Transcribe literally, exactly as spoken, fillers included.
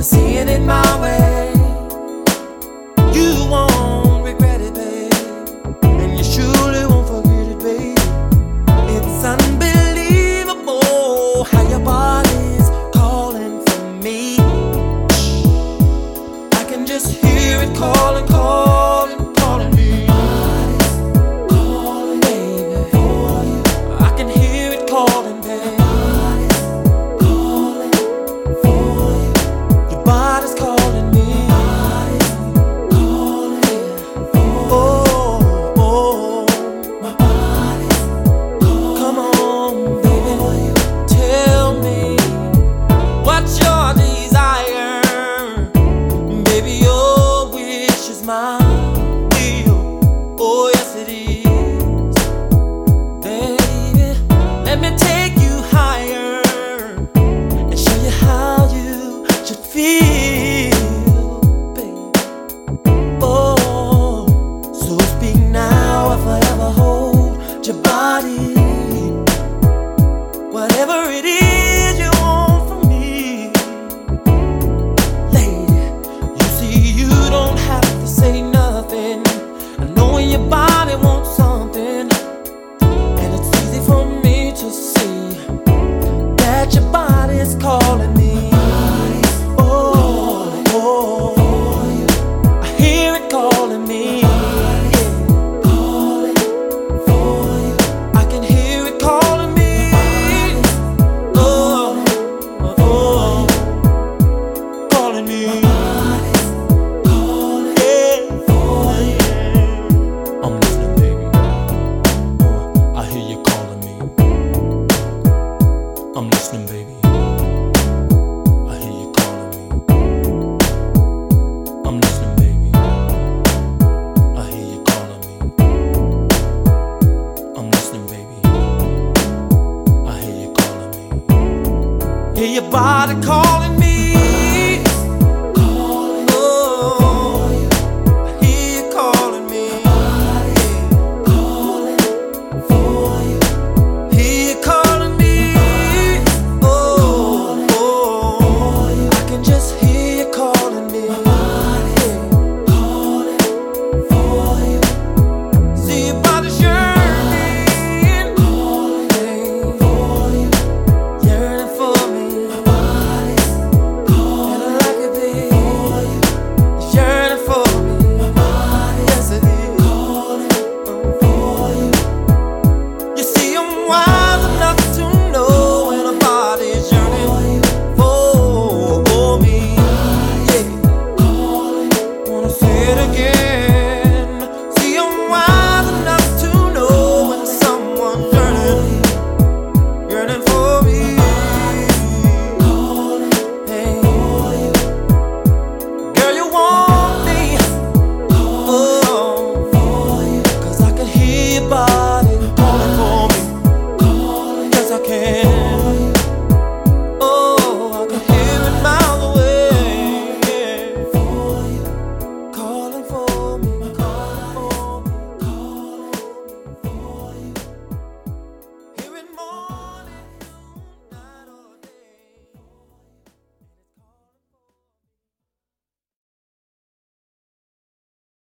seeing it my way. You won't regret it, babe, and you surely won't forget it, babe. It's unbelievable how your body's calling for me. I can just hear it calling, calling, calling me. Calling, baby, for you. I can hear it calling, baby. Calling for you. Your body's calling me. Calling for you. Oh, oh, my body's calling. Come on, baby, tell me what's your desire, baby. Your wish is my will. Oh, yes it is, baby. Let me take you higher and show you how you should feel, baby. Oh, so speak now or forever hold your body. Whatever it is you want from me, lady. You see, you don't have to say nothing. I know when your body wants something, and it's easy for me to see that your body is calling me. Oh, oh, I hear it calling me. Calling for you. I can hear it calling me. Oh, oh, oh, calling me. Yeah, for you. I'm listening, baby. Oh, I hear you calling me. I'm listening, baby. I hear you calling me. I'm listening, baby. I hear you calling me. I'm listening, baby. I hear you calling me. Hear your body calling me.